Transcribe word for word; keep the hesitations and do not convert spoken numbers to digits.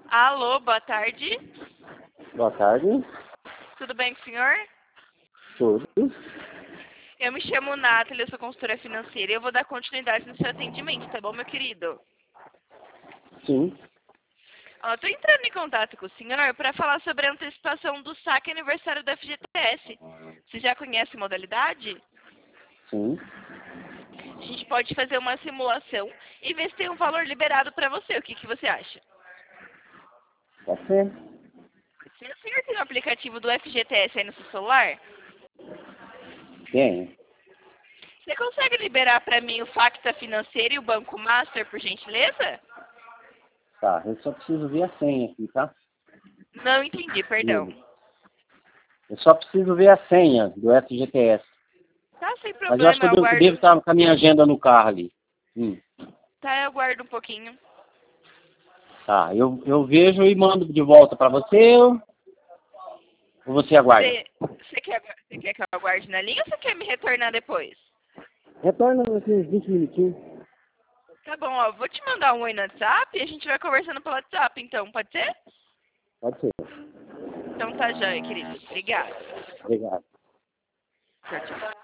Alô, boa tarde. Boa tarde. Tudo bem com o senhor? Tudo. Eu me chamo Nathalie, eu sou consultora financeira e eu vou dar continuidade no seu atendimento, tá bom, meu querido? Sim. Ó, tô entrando em contato com o senhor para falar sobre a antecipação do saque aniversário da F G T S. Você já conhece a modalidade? Sim. A gente pode fazer uma simulação e ver se tem um valor liberado para você. O que, que você acha? Pode ser. Se o senhor tem o aplicativo do F G T S aí no seu celular, Tem. você consegue liberar para mim o Facta Financeiro e o Banco Master, por gentileza? Tá, eu só preciso ver a senha aqui, tá? Não entendi, perdão. Dele. Eu só preciso ver a senha do F G T S. Tá, sem Mas eu acho problema, que eu eu devo, guardo. devo estar com a minha agenda no carro ali. Hum. Tá, eu guardo um pouquinho. Tá, eu, eu vejo e mando de volta pra você ou ou você aguarda? Você, você, quer, você quer que eu aguarde na linha ou você quer me retornar depois? Retorna daqui uns vinte minutinhos. Tá bom, ó, vou te mandar um oi no WhatsApp e a gente vai conversando pelo WhatsApp, então, pode ser? Pode ser. Então tá, joia, querido. Obrigada. Obrigado. Tchau, tchau.